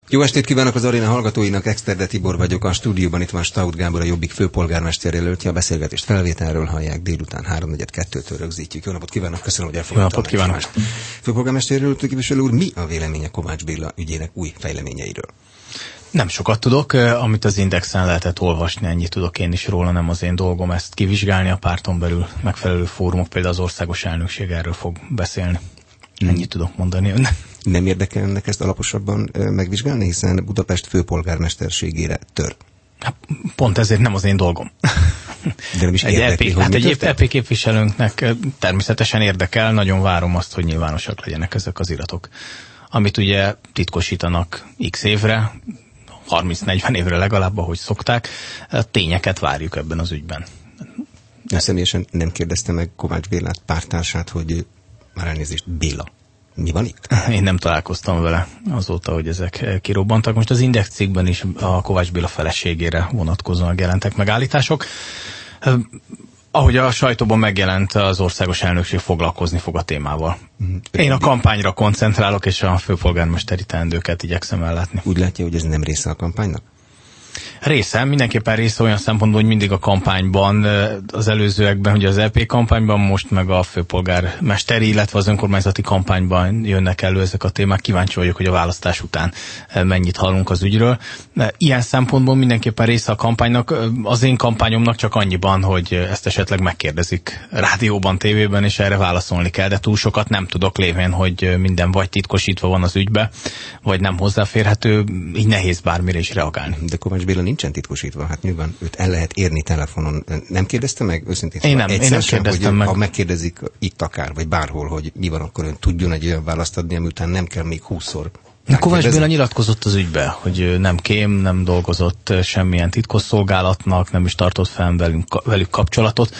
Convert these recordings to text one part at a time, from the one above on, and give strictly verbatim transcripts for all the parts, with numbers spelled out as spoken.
Jó estét kívánok az aréna hallgatóinak, Exterde Tibor vagyok, a stúdióban itt van Staudt Gábor, a Jobbik főpolgármester jelöltje, a beszélgetést felvételről hallják, délután háromnegyed kettőtől rögzítjük. Jó napot kívánok, köszönöm, hogy elfogadta. Jó napot kívánok. Főpolgármester jelöltő képviselő úr, mi a véleménye Kovács Béla ügyének új fejleményeiről? Nem sokat tudok, amit az Indexen lehetett olvasni, ennyit tudok én is róla, nem az én dolgom ezt kivizsgálni, a párton belül megfelelő fórumok, például az országos elnökség erről fog beszélni. Ennyit hmm. tudok mondani. Nem érdekel ennek ezt alaposabban megvizsgálni, hiszen Budapest főpolgármesterségére tör. Hát, pont ezért nem az én dolgom. De nem is egy érdekli, E P, hogy hát mi egy történt? E P képviselőnknek természetesen érdekel, nagyon várom azt, hogy nyilvánosak legyenek ezek az iratok. Amit ugye titkosítanak x évre, harminc-negyven évre legalább, ahogy szokták, tényeket várjuk ebben az ügyben. De személyesen nem kérdezte meg Kovács Bélát, pártársát, hogy már elnézést, Béla. Mi van itt? Én nem találkoztam vele azóta, hogy ezek kirobbantak. Most az Index cikkben is a Kovács Béla feleségére vonatkozóan jelentek megállítások. Ahogy a sajtóban megjelent, az országos elnökség foglalkozni fog a témával. Én a kampányra koncentrálok, és a főpolgármesteri teendőket igyekszem ellátni. Úgy látja, hogy ez nem része a kampánynak? Része, mindenképpen része olyan szempontból, hogy mindig a kampányban, az előzőekben, ugye az E P kampányban, most meg a főpolgármesteri, illetve az önkormányzati kampányban jönnek elő ezek a témák. Kíváncsi vagyok, hogy a választás után mennyit hallunk az ügyről. Ilyen szempontból mindenképpen része a kampánynak, az én kampányomnak csak annyiban, hogy ezt esetleg megkérdezik rádióban, tévében, és erre válaszolni kell, de túl sokat nem tudok, lévén, hogy minden vagy titkosítva van az ügybe, vagy nem hozzáférhető, így nehéz bármire is reagálni. De Kovács Béla nincsen titkosítva, hát nyilván őt el lehet érni telefonon. Nem kérdezte meg őszintén? Én nem, én nem kérdeztem hogy meg. Ha megkérdezik itt akár, vagy bárhol, hogy mi van, akkor ön tudjon egy olyan választ adni, ami után nem kell még húszszor. Kovács Béla nyilatkozott az ügybe, hogy nem kém, nem dolgozott semmilyen titkosszolgálatnak, nem is tartott fel velünk, velük kapcsolatot.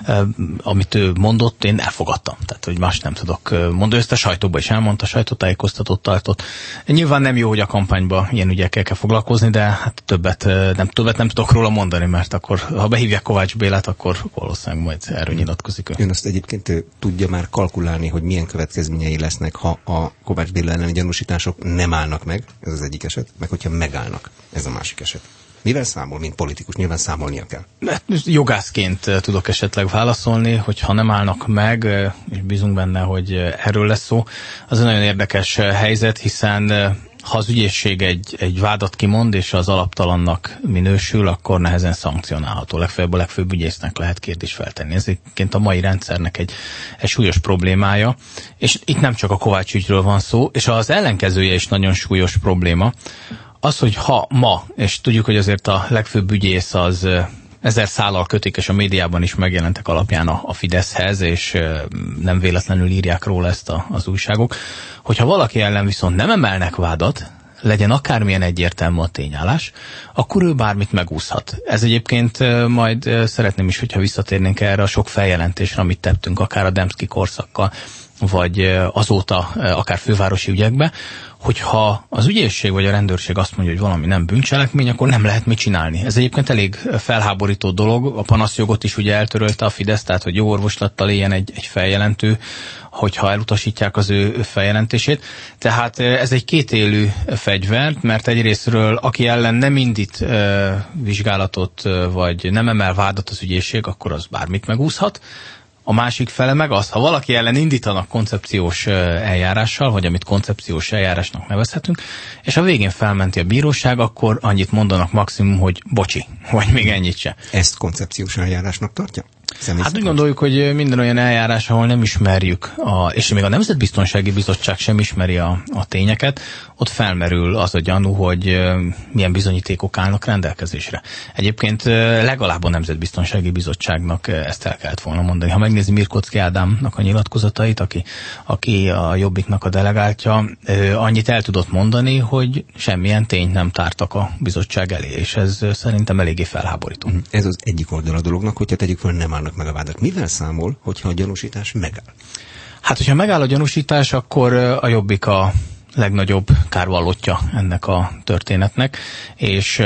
Amit ő mondott, én elfogadtam. Tehát, hogy más nem tudok mondani. Ezt a sajtóban is elmondta, sajtótájékoztatót tartott. Nyilván nem jó, hogy a kampányban ilyen ügyekkel kell foglalkozni, de hát többet nem, többet nem tudok róla mondani, mert akkor, ha behívják Kovács Bélát, akkor valószínűleg majd erről nyilatkozik ő. Ön azt egyébként tudja már kalkulálni, hogy milyen következményei lesznek, ha a Kovács Béla elleni gyanúsítások nem nem állnak meg, ez az egyik eset, meg hogyha megállnak, ez a másik eset. Mivel számol, mint politikus? Nyilván számolnia kell. Jogászként tudok esetleg válaszolni, hogy ha nem állnak meg, és bízunk benne, hogy erről lesz szó, az egy nagyon érdekes helyzet, hiszen ha az ügyészség egy, egy vádat kimond, és az alaptalannak minősül, akkor nehezen szankcionálható. Legfeljebb a legfőbb ügyésznek lehet kérdést feltenni. Ez egyébként a mai rendszernek egy, egy súlyos problémája. És itt nem csak a Kovács ügyről van szó, és az ellenkezője is nagyon súlyos probléma. Az, hogy ha ma, és tudjuk, hogy azért a legfőbb ügyész az ezer szállal kötik, és a médiában is megjelentek alapján a, a Fideszhez, és nem véletlenül írják róla ezt a, az újságok, hogyha valaki ellen viszont nem emelnek vádat, legyen akármilyen egyértelmű a tényállás, akkor ő bármit megúszhat. Ez egyébként majd szeretném is, hogyha visszatérnénk erre a sok feljelentésre, amit tettünk, akár a Demszky korszakkal, vagy azóta akár fővárosi ügyekbe, hogyha az ügyészség vagy a rendőrség azt mondja, hogy valami nem bűncselekmény, akkor nem lehet mit csinálni. Ez egyébként elég felháborító dolog. A panaszjogot is ugye eltörölte a Fidesz, tehát hogy jó orvoslattal éljen egy, egy feljelentő, hogyha elutasítják az ő feljelentését. Tehát ez egy kétélű fegyver, mert egyrésztről aki ellen nem indít e, vizsgálatot, vagy nem emel vádat az ügyészség, akkor az bármit megúszhat. A másik fele meg az, ha valaki ellen indítanak koncepciós eljárással, vagy amit koncepciós eljárásnak nevezhetünk, és a végén felmenti a bíróság, akkor annyit mondanak maximum, hogy bocsi, vagy még ennyit se. Ezt koncepciós eljárásnak tartja? Hát úgy gondoljuk, hogy minden olyan eljárás, ahol nem ismerjük, a, és még a Nemzetbiztonsági Bizottság sem ismeri a, a tényeket, ott felmerül az a gyanú, hogy milyen bizonyítékok állnak rendelkezésre. Egyébként legalább a Nemzetbiztonsági Bizottságnak ezt el kellett volna mondani. Ha megnézi Mirkocki Ádámnak a nyilatkozatait, aki, aki a Jobbiknak a delegáltja, annyit el tudott mondani, hogy semmilyen tényt nem tártak a bizottság elé, és ez szerintem eléggé felháborító. Ez az egyik oldal a dolognak, hogyha tegyük föl, nem állnak meg a vádak. Mivel számol, hogyha a gyanúsítás megáll? Hát, hogyha megáll a gyanúsítás, akkor a Jobbik a legnagyobb kárvallottja ennek a történetnek, és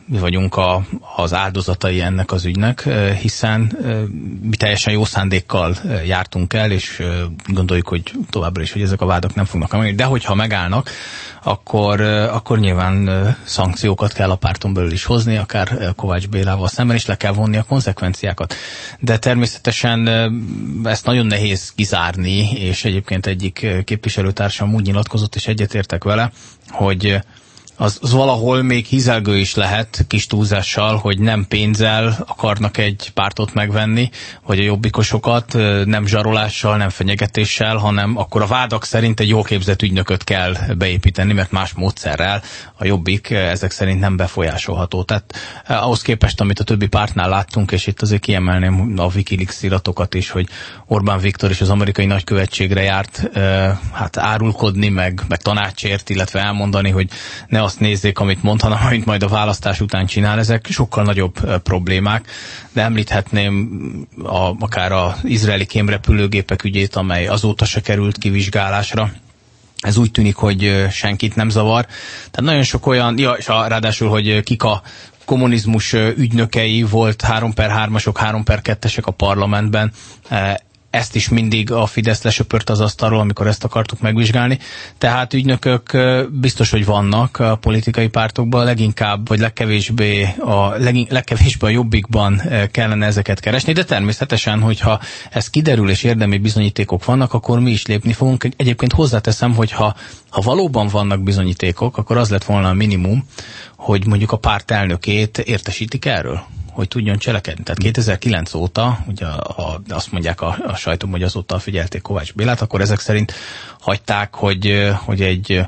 mi vagyunk a, az áldozatai ennek az ügynek, hiszen mi teljesen jó szándékkal jártunk el, és gondoljuk, hogy továbbra is, hogy ezek a vádak nem fognak emelni, de hogyha megállnak, akkor, akkor nyilván szankciókat kell a párton belül is hozni, akár Kovács Bélával szemben is le kell vonni a konzekvenciákat. De természetesen ezt nagyon nehéz kizárni, és egyébként egyik képviselőtársam úgy nyilatkozott, és egyetértek vele, hogy Az, az valahol még hízelgő is lehet kis túlzással, hogy nem pénzzel akarnak egy pártot megvenni, vagy a jobbikosokat, nem zsarolással, nem fenyegetéssel, hanem akkor a vádak szerint egy jól képzett ügynököt kell beépíteni, mert más módszerrel a Jobbik ezek szerint nem befolyásolható. Tehát ahhoz képest, amit a többi pártnál láttunk, és itt azért kiemelném a Wikileaks iratokat is, hogy Orbán Viktor is az amerikai nagykövetségre járt hát árulkodni, meg, meg tanácsért, illetve elmondani, hogy ne azt nézzék, amit mond, hanem amit majd a választás után csinál. Ezek sokkal nagyobb e, problémák, de említhetném a, akár az izraeli kémrepülőgépek ügyét, amely azóta se került kivizsgálásra. Ez úgy tűnik, hogy senkit nem zavar. Tehát nagyon sok olyan, ja, és a, ráadásul, hogy kik a kommunizmus ügynökei, volt három per hármasok, három per kettesek a parlamentben, e, ezt is mindig a Fidesz lesöpört az asztalról, amikor ezt akartuk megvizsgálni. Tehát ügynökök biztos, hogy vannak a politikai pártokban, leginkább, vagy legkevésbé a, legin, legkevésbé a Jobbikban kellene ezeket keresni, de természetesen, hogyha ez kiderül és érdemi bizonyítékok vannak, akkor mi is lépni fogunk. Egyébként hozzáteszem, hogy ha, ha valóban vannak bizonyítékok, akkor az lett volna a minimum, hogy mondjuk a párt elnökét értesítik erről, hogy tudjon cselekedni. Tehát kétezer-kilenc óta, ugye a, a, azt mondják a, a sajtom, hogy azóta figyelték Kovács Bélát, akkor ezek szerint hagyták, hogy, hogy egy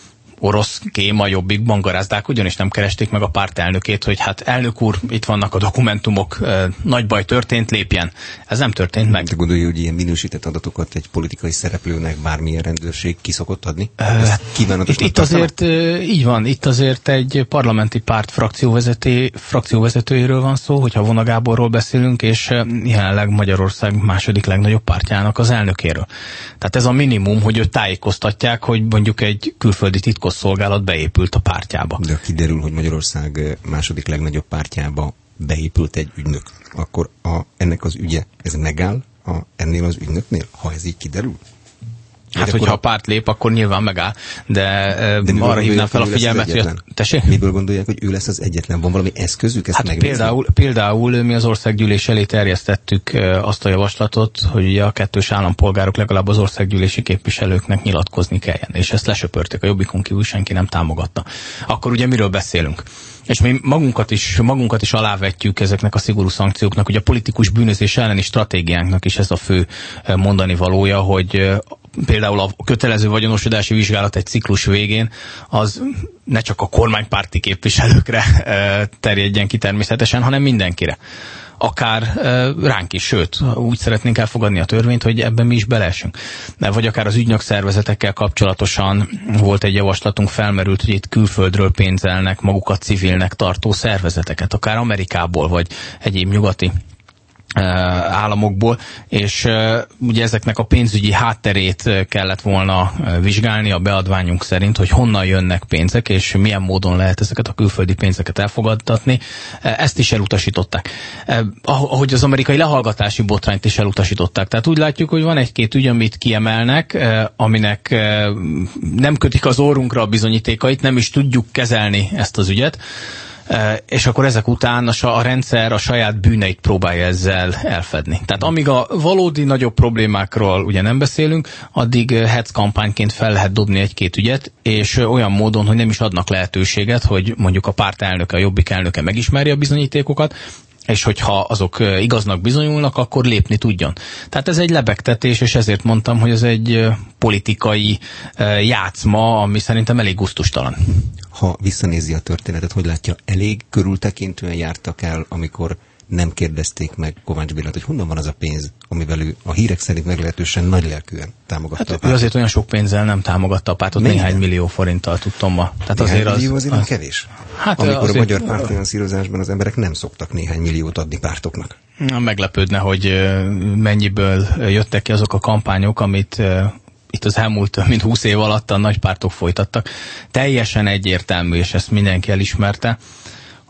orosz kéma Jobbikban garázdálkodjon, és nem keresték meg a párt elnökét, hogy hát elnök úr, itt vannak a dokumentumok, nagy baj történt, lépjen. Ez nem történt meg. Te gondolja, hogy ilyen minősített adatokat egy politikai szereplőnek bármilyen rendőrség ki szokott adni? Uh, itt, itt azért így van, itt azért egy parlamenti párt frakcióvezetőjéről van szó, hogyha Vona Gáborról beszélünk, és jelenleg Magyarország második legnagyobb pártjának az elnökéről. Tehát ez a minimum, hogy őt tájékoztatják, hogy mondjuk egy külföldi titkos szolgálat beépült a pártjába. De kiderül, hogy Magyarország második legnagyobb pártjába beépült egy ügynök, akkor a, ennek az ügye, ez megáll a, ennél az ügynöknél, ha ez így kiderül? Hát, hogyha a... a párt lép, akkor nyilván megáll, de, de arra hívnám fel a figyelmet, hogy... Tessék? Miből gondolják, hogy ő lesz az egyetlen? Van valami eszközük ezt hát megnézni? Például, például mi az országgyűlés elé terjesztettük azt a javaslatot, hogy ugye a kettős állampolgárok legalább az országgyűlési képviselőknek nyilatkozni kelljen, és ezt lesöpörték, a Jobbikon kívül senki nem támogatta. Akkor ugye miről beszélünk? És mi magunkat is, magunkat is alávetjük ezeknek a szigorú szankcióknak, hogy a politikus bűnözés elleni stratégiánknak is ez a fő mondani valója, hogy például a kötelező vagyonosodási vizsgálat egy ciklus végén az ne csak a kormánypárti képviselőkre terjedjen ki természetesen, hanem mindenkire. Akár ránk is, sőt, úgy szeretnénk elfogadni a törvényt, hogy ebben mi is beleesünk. Vagy akár az ügynök szervezetekkel kapcsolatosan volt egy javaslatunk, felmerült, hogy itt külföldről pénzelnek magukat civilnek tartó szervezeteket, akár Amerikából, vagy egyéb nyugati államokból, és ugye ezeknek a pénzügyi hátterét kellett volna vizsgálni a beadványunk szerint, hogy honnan jönnek pénzek, és milyen módon lehet ezeket a külföldi pénzeket elfogadtatni. Ezt is elutasították. Ahogy az amerikai lehallgatási botrányt is elutasították. Tehát úgy látjuk, hogy van egy-két ügy, amit kiemelnek, aminek nem kötik az orrunkra a bizonyítékait, nem is tudjuk kezelni ezt az ügyet, és akkor ezek után a, a rendszer a saját bűneit próbálja ezzel elfedni. Tehát amíg a valódi nagyobb problémákról ugye nem beszélünk, addig hetz kampányként fel lehet dobni egy-két ügyet, és olyan módon, hogy nem is adnak lehetőséget, hogy mondjuk a párt elnöke, a Jobbik elnöke megismerje a bizonyítékokat, és hogyha azok igaznak bizonyulnak, akkor lépni tudjon. Tehát ez egy lebegtetés, és ezért mondtam, hogy ez egy politikai játszma, ami szerintem elég gusztustalan. Ha visszanézi a történetet, hogy látja, elég körültekintően jártak el, amikor nem kérdezték meg Kovács Bélát, hogy honnan van az a pénz, amivel ő a hírek szerint meglehetősen nagylelkűen támogatta hát, a pártot. Ő azért olyan sok pénzzel nem támogatta a pártot, Mennyi? néhány millió forinttal tudtam ma. Tehát néhány azért millió az, azért az, kevés. Hát amikor azért, a magyar pártfinanszírozásban az emberek nem szoktak néhány milliót adni pártoknak. Meglepődne, hogy mennyiből jöttek ki azok a kampányok, amit itt az elmúlt mint húsz év alatt a nagy pártok folytattak. Teljesen egyértelmű, és ezt mindenki elismerte,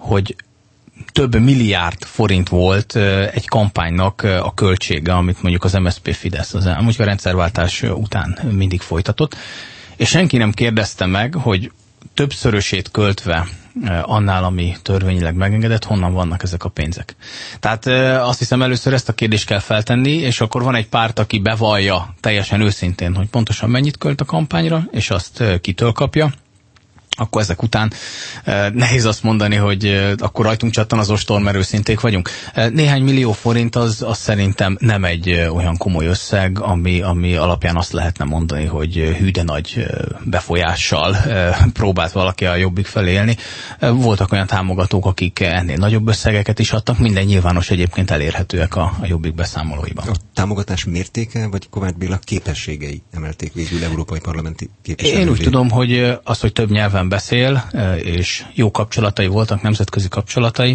hogy több milliárd forint volt egy kampánynak a költsége, amit mondjuk az em es zé pé Fidesz az amúgy a rendszerváltás után mindig folytatott, és senki nem kérdezte meg, hogy többszörösét költve annál, ami törvényileg megengedett, honnan vannak ezek a pénzek. Tehát azt hiszem először ezt a kérdést kell feltenni, és akkor van egy párt, aki bevallja teljesen őszintén, hogy pontosan mennyit költ a kampányra, és azt kitől kapja. Akkor ezek után nehéz azt mondani, hogy akkor rajtunk csattan az ostor, mert őszinték vagyunk. Néhány millió forint az, az szerintem nem egy olyan komoly összeg, ami, ami alapján azt lehetne mondani, hogy hű de nagy befolyással próbált valaki a Jobbik felé élni. Voltak olyan támogatók, akik ennél nagyobb összegeket is adtak, minden nyilvános egyébként elérhetőek a, a Jobbik beszámolóiban. A támogatás mértéke, vagy Kovács Béla képességei emelték végül európai parlamenti képviselővé? Én úgy tudom, hogy az, hogy több nyelven beszél, és jó kapcsolatai voltak, nemzetközi kapcsolatai,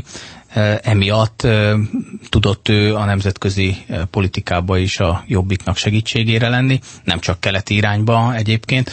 emiatt tudott ő a nemzetközi politikába is a Jobbiknak segítségére lenni, nem csak keleti irányba egyébként.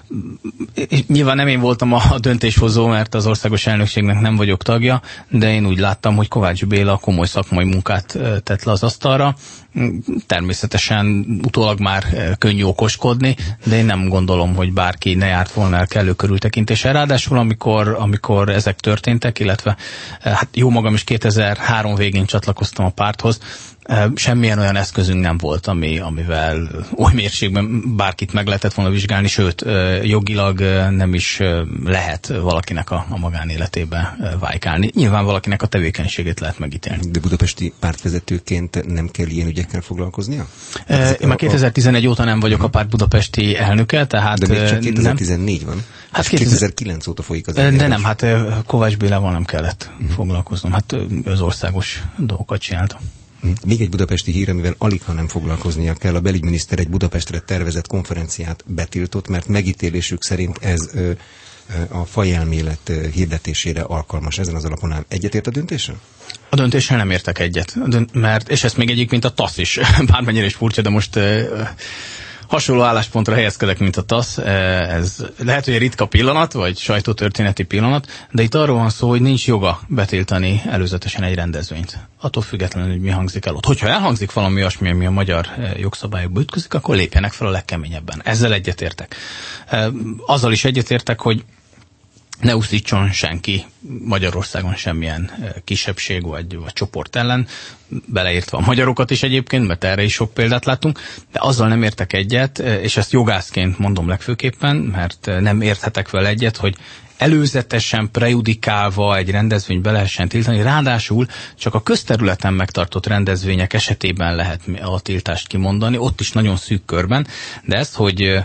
Nyilván nem én voltam a döntéshozó, mert az országos elnökségnek nem vagyok tagja, de én úgy láttam, hogy Kovács Béla komoly szakmai munkát tett le az asztalra. Természetesen utólag már könnyű okoskodni, de én nem gondolom, hogy bárki ne járt volna el kellő körültekintéssel. Ráadásul amikor, amikor ezek történtek, illetve hát jó magam is kétezer-három végén csatlakoztam a párthoz, semmilyen olyan eszközünk nem volt, ami, amivel oly mérségben bárkit meg lehetett volna vizsgálni, sőt, jogilag nem is lehet valakinek a, a magánéletébe vájkálni. Nyilván valakinek a tevékenységét lehet megítélni. De budapesti pártvezetőként nem kell ilyen ügyekkel foglalkoznia? Én már kétezer-tizenegy óta nem vagyok a párt budapesti elnöke, tehát... De még csak kétezer-tizennégy van. Hát kétezer-kilenc óta folyik az De eljárás. Nem, hát Kovács Bélával nem kellett uh-huh. foglalkoznom. Hát az országos dolgokat csináltam. Még egy budapesti hír, amivel alig ha nem foglalkoznia kell. A belügyminiszter egy Budapestre tervezett konferenciát betiltott, mert megítélésük szerint ez ö, ö, a fajelmélet hirdetésére alkalmas. Ezen az alapon áll. Egyetért a döntéssel? A döntéssel nem értek egyet, mert, és ezt még egyik, mint a TASZ is, bármennyire is furcsa, de most ö, hasonló álláspontra helyezkedek, mint a TASZ. Ez lehet, hogy egy ritka pillanat, vagy sajtótörténeti pillanat, de itt arról van szó, hogy nincs joga betiltani előzetesen egy rendezvényt. Attól függetlenül, hogy mi hangzik el ott. Hogyha elhangzik valami olyasmi, ami a magyar jogszabályokba ütközik, akkor lépjenek fel a legkeményebben. Ezzel egyetértek. Azzal is egyetértek, hogy ne úszítson senki Magyarországon semmilyen kisebbség vagy, vagy csoport ellen, beleértve a magyarokat is egyébként, mert erre is sok példát látunk, de azzal nem értek egyet, és ezt jogászként mondom legfőképpen, mert nem érthetek vele egyet, hogy előzetesen prejudikálva egy rendezvényt be lehessen tiltani, ráadásul csak a közterületen megtartott rendezvények esetében lehet a tiltást kimondani, ott is nagyon szűk körben, de ezt, hogy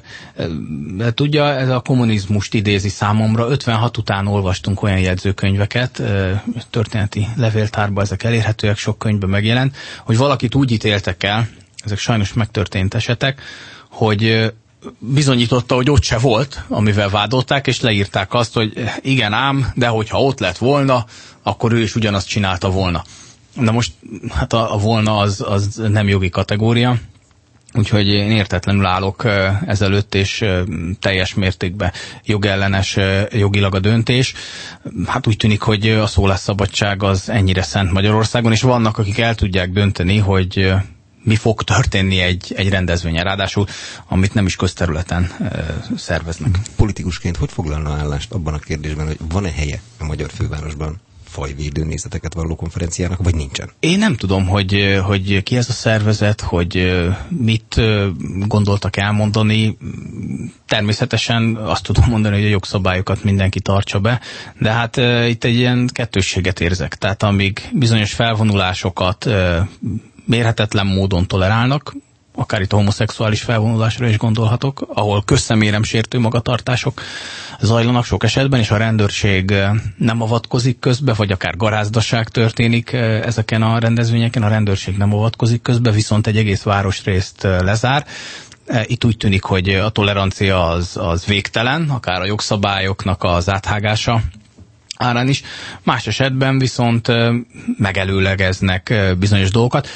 de tudja, ez a kommunizmust idézi számomra, ötvenhat után olvastunk olyan jegyzőkönyveket, történeti levéltárban ezek elérhetőek, sok könyvben megjelent, hogy valakit úgy ítéltek el, ezek sajnos megtörtént esetek, hogy bizonyította, hogy ott se volt, amivel vádolták, és leírták azt, hogy igen ám, de hogyha ott lett volna, akkor ő is ugyanazt csinálta volna. De most hát a, a volna az, az nem jogi kategória, úgyhogy én értetlenül állok ezelőtt, és teljes mértékben jogellenes jogilag a döntés. Hát úgy tűnik, hogy a szólásszabadság az ennyire szent Magyarországon, és vannak, akik el tudják dönteni, hogy mi fog történni egy, egy rendezvényen, ráadásul, amit nem is közterületen e, szerveznek. Politikusként hogy foglalna állást abban a kérdésben, hogy van-e helye a magyar fővárosban fajvédő nézeteket valló konferenciának, vagy nincsen? Én nem tudom, hogy, hogy ki ez a szervezet, hogy mit gondoltak elmondani. Természetesen azt tudom mondani, hogy a jogszabályokat mindenki tartsa be, de hát e, itt egy ilyen kettősséget érzek. Tehát amíg bizonyos felvonulásokat e, mérhetetlen módon tolerálnak, akár itt a homoszexuális felvonulásra is gondolhatok, ahol közszemérem sértő magatartások zajlanak sok esetben, és a rendőrség nem avatkozik közbe, vagy akár garázdaság történik ezeken a rendezvényeken, a rendőrség nem avatkozik közbe, viszont egy egész városrészt lezár. Itt úgy tűnik, hogy a tolerancia az, az végtelen, akár a jogszabályoknak az áthágása árán is. Más esetben viszont megelőlegeznek bizonyos dolgokat.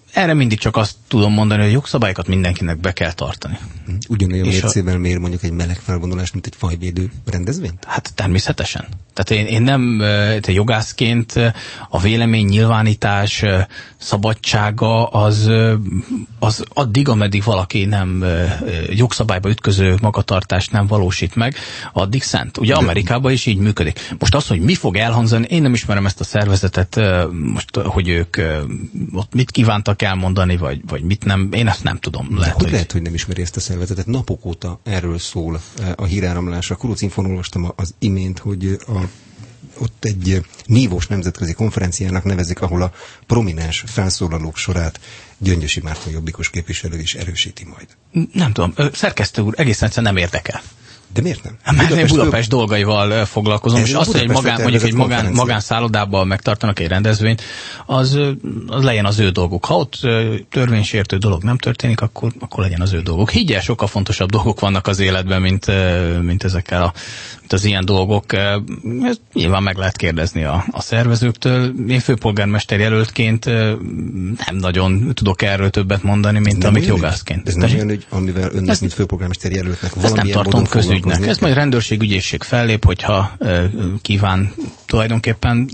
erre mindig csak azt tudom mondani, hogy a jogszabályokat mindenkinek be kell tartani. Ugyanolyan mércével a... mér mondjuk egy meleg felvonulást, mint egy fajvédő rendezvényt? Hát természetesen. Tehát én, én nem te jogászként a vélemény nyilvánítás szabadsága az, az addig, ameddig valaki nem jogszabályba ütköző magatartást nem valósít meg, addig szent. Ugye Amerikában is így működik. Most az, hogy mi fog elhangzani, én nem ismerem ezt a szervezetet, most, hogy ők ott mit kívántak elmondani, vagy, vagy mit nem, én ezt nem tudom. Lehet, hogy, hogy lehet, hogy nem ismeri ezt a szervezetet. Napok óta erről szól a híráramlás. A Kurucinfon olvastam az imént, hogy a, ott egy nívós nemzetközi konferenciának nevezik, ahol a prominens felszólalók sorát Gyöngyösi Márton jobbikos képviselő is erősíti majd. Nem tudom. Szerkesztő úr, egészen egyszerűen nem érdekel. De miért nem? Mert Budapest, én Budapest dolgaival foglalkozom, és azt, hogy egy magán, mondjuk egy magán, magánszállodában megtartanak egy rendezvényt, az, az legyen az ő dolguk. Ha ott törvénysértő dolog nem történik, akkor, akkor legyen az ő dolguk. Higgyel, sokkal fontosabb dolgok vannak az életben, mint, mint ezekkel a, mint az ilyen dolgok. Ezt nyilván meg lehet kérdezni a, a szervezőktől. Én főpolgármester jelöltként nem nagyon tudok erről többet mondani, mint nem amit jogászként. Ez nem olyan, hogy amivel önnek, ezt, mint főpolgármester jelöltnek valamilyen módon ügynek. Ez majd rendőrség, ügyészség fellép, hogyha e, kíván tulajdonképpen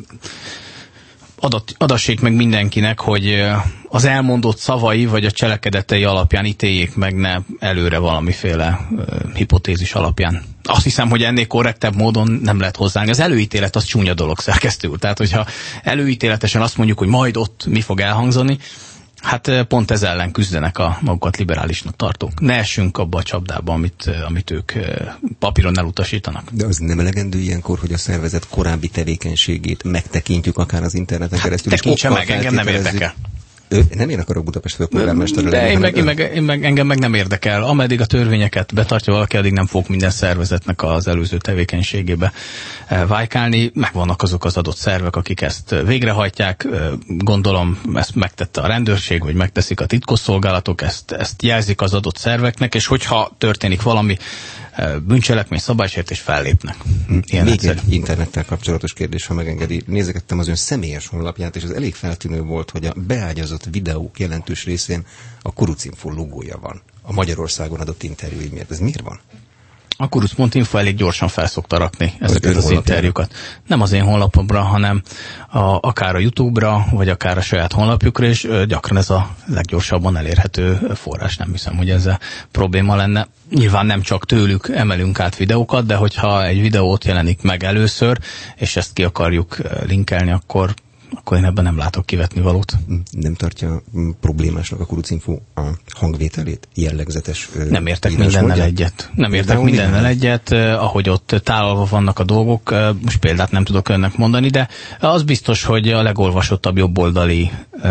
adat, adassék meg mindenkinek, hogy az elmondott szavai vagy a cselekedetei alapján ítéljék meg, ne előre valamiféle e, hipotézis alapján. Azt hiszem, hogy ennél korrektebb módon nem lehet hozzáállni. Az előítélet az csúnya dolog, szerkesztő úr. Tehát, hogyha előítéletesen azt mondjuk, hogy majd ott mi fog elhangzani, hát pont ez ellen küzdenek a magukat liberálisnak tartók. Ne essünk abba a csapdába, amit, amit ők papíron elutasítanak. De az nem elegendő ilyenkor, hogy a szervezet korábbi tevékenységét megtekintjük akár az interneten keresztül. Hát tekintse meg, engem nem érdekel. Ő, nem én akarok Budapest főpolgármester lenni. De én meg, én meg, én meg, engem meg nem érdekel. Ameddig a törvényeket betartja valaki, addig nem fog minden szervezetnek az előző tevékenységébe vájkálni. Megvannak azok az adott szervek, akik ezt végrehajtják. Gondolom, ezt megtette a rendőrség, vagy megteszik a titkosszolgálatok, ezt, ezt jelzik az adott szerveknek, és hogyha történik valami bűncselekmény, szabálysértés, fellépnek. Ilyen Még egyszerű. Egy internettel kapcsolatos kérdés, ha megengedi. Nézegettem az ön személyes honlapját, és az elég feltűnő volt, hogy a beágyazott videók jelentős részén a Kurucinfo logója van. A Magyarországon adott interjúi miatt. Ez miért van? A kuruc pont info elég gyorsan felszokta rakni ezeket az, az interjúkat. Nem az én honlapomra, hanem a, akár a YouTube-ra, vagy akár a saját honlapjukra, és gyakran ez a leggyorsabban elérhető forrás. Nem hiszem, hogy ezzel probléma lenne. Nyilván nem csak tőlük emelünk át videókat, de hogyha egy videót jelenik meg először, és ezt ki akarjuk linkelni, akkor akkor én ebben nem látok kivetni valót. Nem tartja problémásnak a Kurucinfo a hangvételét? Jellegzetes Nem értek mindennel egyet. Nem értek mindennel egyet, ahogy ott tálalva vannak a dolgok. Most példát nem tudok önnek mondani, de az biztos, hogy a legolvasottabb jobboldali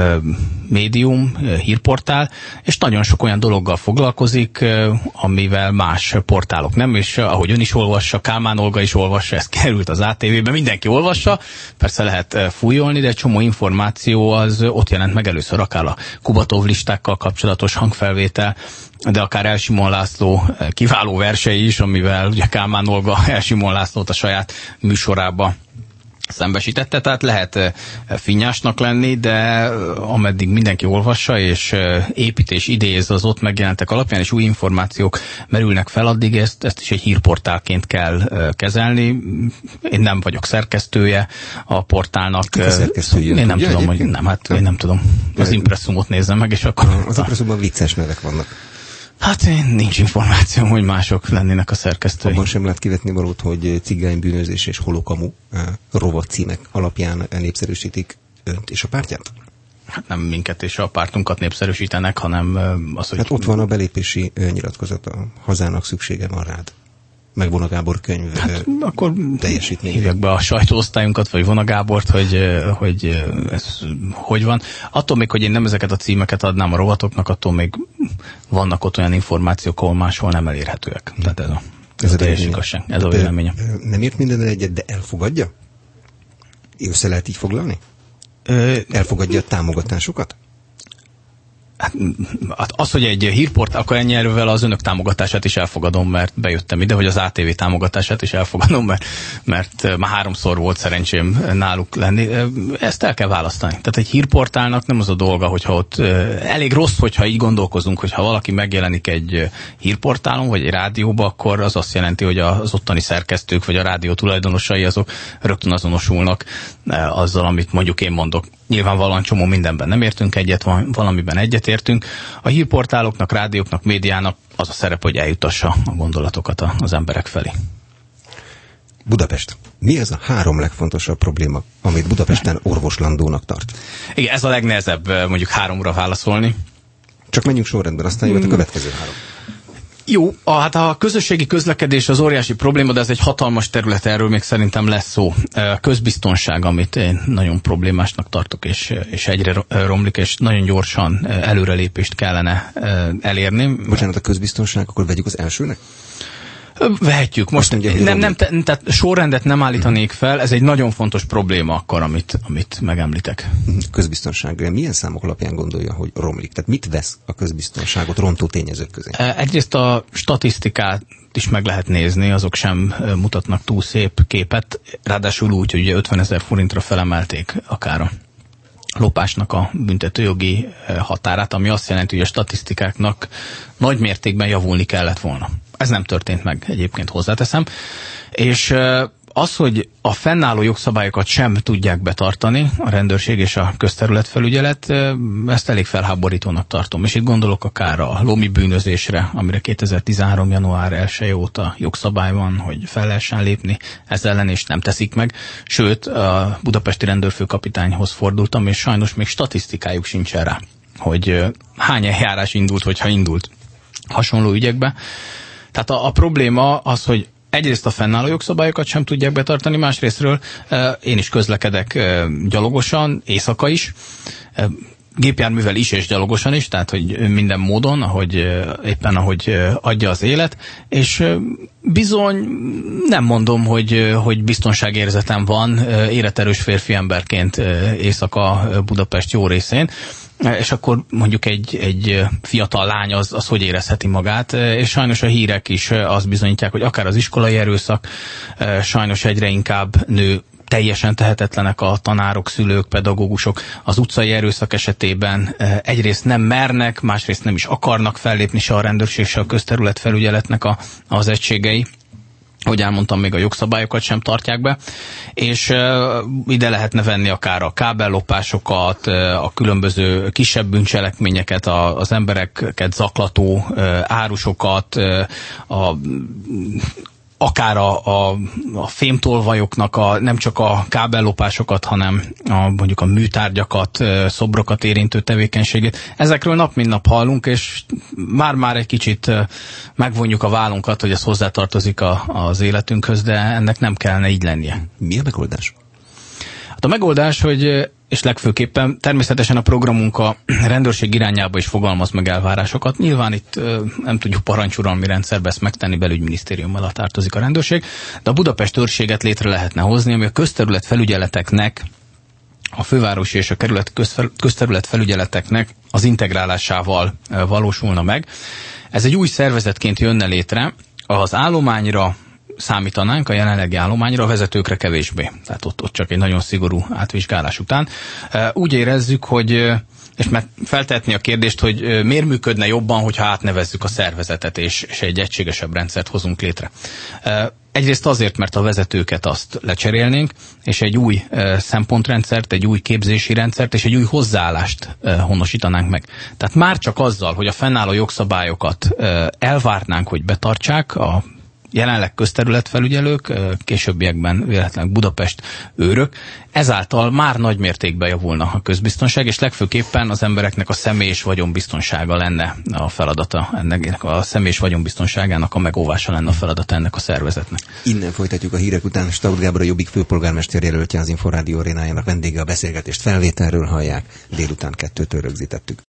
médium, hírportál, és nagyon sok olyan dologgal foglalkozik, amivel más portálok nem, és ahogy ön is olvassa, Kálmán Olga is olvassa, ez került az á té vé-be, mindenki olvassa, persze lehet fújolni, de egy csomó információ az ott jelent meg először, akár a Kubatov listákkal kapcsolatos hangfelvétel, de akár Elsimon László kiváló versei is, amivel ugye Kálmán Olga Elsimon Lászlót a saját műsorába szembesítette, tehát lehet finnyásnak lenni, de ameddig mindenki olvassa, és épít és idéz az ott megjelentek alapján, és új információk merülnek fel, addig ezt, ezt is egy hírportálként kell kezelni. Én nem vagyok szerkesztője a portálnak. A szerkesztője? Én nem ja, tudom, hogy nem, hát én nem tudom. Az Impresszumot nézzem meg, és akkor... Az Impresszumban vicces nevek vannak. Hát én nincs információm, hogy mások lennének a szerkesztői. Abban sem lehet kivetni valót, hogy cigánybűnözés és holokamu rovat címek alapján népszerűsítik önt és a pártját? Hát nem minket és a pártunkat népszerűsítenek, hanem az, hogy... Hát ott van a belépési nyilatkozat, a hazának szüksége van rád. Meg Vona Gábor könyv hát, akkor teljesítmény. Hívják be a sajtóosztályunkat, vagy Vona Gábort, hogy, hogy ez hogy van. Attól még, hogy én nem ezeket a címeket adnám a rovatoknak, attól még vannak ott olyan információk, ahol máshol nem elérhetőek. Tehát ez a, ez ez a teljes igazság, ez a véleményem. Nem ért mindennel egyet, de elfogadja? Össze lehet így foglalni? Elfogadja a támogatásokat? Hát az, hogy egy hírport, akkor ennyi erővel az önök támogatását is elfogadom, mert bejöttem ide, hogy az á té vé támogatását is elfogadom, mert, mert már háromszor volt szerencsém náluk lenni. Ezt el kell választani. Tehát egy hírportálnak nem az a dolga, hogyha ott elég rossz, hogyha így gondolkozunk, hogyha valaki megjelenik egy hírportálon, vagy egy rádióba, akkor az azt jelenti, hogy az ottani szerkesztők, vagy a rádió tulajdonosai azok rögtön azonosulnak azzal, amit mondjuk én mondok. Nyilvánvalóan csomó mindenben nem értünk egyet, valamiben egyetértünk. A hírportáloknak, rádióknak, médiának az a szerep, hogy eljutassa a gondolatokat az emberek felé. Budapest. Mi ez a három legfontosabb probléma, amit Budapesten orvoslandónak tart? Igen, ez a legnehezebb mondjuk háromra válaszolni. Csak menjünk sorrendben, aztán jött a következő három. Jó, a, hát a közösségi közlekedés az óriási probléma, de ez egy hatalmas terület, erről még szerintem lesz szó. Közbiztonság, amit én nagyon problémásnak tartok, és, és egyre romlik, és nagyon gyorsan előrelépést kellene elérni. Bocsánat, a közbiztonság, akkor vegyük az elsőnek? Vehetjük. Most nem, nem, nem, tehát sorrendet nem állítanék fel, ez egy nagyon fontos probléma akkor, amit, amit megemlítek. Közbiztonság. Milyen számok alapján gondolja, hogy romlik? Tehát mit vesz a közbiztonságot rontó tényezők közé? Egyrészt a statisztikát is meg lehet nézni, azok sem mutatnak túl szép képet, ráadásul úgy, hogy ötvenezer forintra felemelték akár a lopásnak a büntetőjogi határát, ami azt jelenti, hogy a statisztikáknak nagy mértékben javulni kellett volna. Ez nem történt meg, egyébként hozzáteszem. És az, hogy a fennálló jogszabályokat sem tudják betartani, a rendőrség és a közterületfelügyelet, ezt elég felháborítónak tartom. És itt gondolok akár a lomi bűnözésre, amire kétezer-tizenhárom. január elseje óta jogszabály van, hogy fel lehessen lépni ez ellen, és nem teszik meg. Sőt, a budapesti rendőrfőkapitányhoz fordultam, és sajnos még statisztikájuk sincsen rá, hogy hány eljárás indult, hogyha indult hasonló ügyekbe. Tehát a, a probléma az, hogy egyrészt a fennálló jogszabályokat sem tudják betartani, másrésztről e, én is közlekedek e, gyalogosan, éjszaka is, e, gépjárművel is és gyalogosan is, tehát hogy minden módon, ahogy e, éppen ahogy e, adja az élet, és e, bizony nem mondom, hogy, hogy biztonságérzetem van e, életerős férfi emberként e, éjszaka Budapest jó részén, és akkor mondjuk egy, egy fiatal lány az, az hogy érezheti magát, és sajnos a hírek is azt bizonyítják, hogy akár az iskolai erőszak sajnos egyre inkább nő, teljesen tehetetlenek a tanárok, szülők, pedagógusok. Az utcai erőszak esetében egyrészt nem mernek, másrészt nem is akarnak fellépni se a rendőrség, se a közterületfelügyeletnek a, az egységei. Ahogy elmondtam, még a jogszabályokat sem tartják be, és uh, ide lehetne venni akár a kábellopásokat, uh, a különböző kisebb bűncselekményeket, a, az embereket zaklató uh, árusokat, uh, a akár a, a, a fémtolvajoknak a, nem csak a kábellopásokat, hanem a, mondjuk a műtárgyakat, szobrokat érintő tevékenységét. Ezekről nap mint nap hallunk, és már-már egy kicsit megvonjuk a vállunkat, hogy ez hozzátartozik a, az életünkhöz, de ennek nem kellene így lennie. Mi a megoldás? Hát a megoldás, hogy és legfőképpen természetesen a programunk a rendőrség irányába is fogalmaz meg elvárásokat. Nyilván itt nem tudjuk parancsuralmi rendszerbe ezt megtenni, belügyminisztérium alatt tartozik a rendőrség, de a Budapest őrséget létre lehetne hozni, ami a közterület felügyeleteknek, a fővárosi és a kerület közterület felügyeleteknek az integrálásával valósulna meg. Ez egy új szervezetként jönne létre, az állományra számítanánk, a jelenlegi állományra, a vezetőkre kevésbé. Tehát ott, ott csak egy nagyon szigorú átvizsgálás után. Úgy érezzük, hogy, és meg feltehetni a kérdést, hogy miért működne jobban, hogyha átnevezzük a szervezetet, és, és egy egységesebb rendszert hozunk létre. Egyrészt azért, mert a vezetőket azt lecserélnénk, és egy új szempontrendszert, egy új képzési rendszert, és egy új hozzáállást honosítanánk meg. Tehát már csak azzal, hogy a fennálló jogszabályokat elvárnánk, hogy betartsák a jelenleg közterületfelügyelők, későbbiekben véletlenül Budapest őrök, ezáltal már nagy mértékben javulna a közbiztonság, és legfőképpen az embereknek a személy- és vagyonbiztonsága lenne a feladata, ennek a személy- és vagyonbiztonságának a megóvása lenne a feladata ennek a szervezetnek. Innen folytatjuk a hírek után. Staudt Gábor, a Jobbik főpolgármester jelöltje, az Inforádió arénájának vendége, a beszélgetést felvételről hallják, délután kettőtől rögzítettük.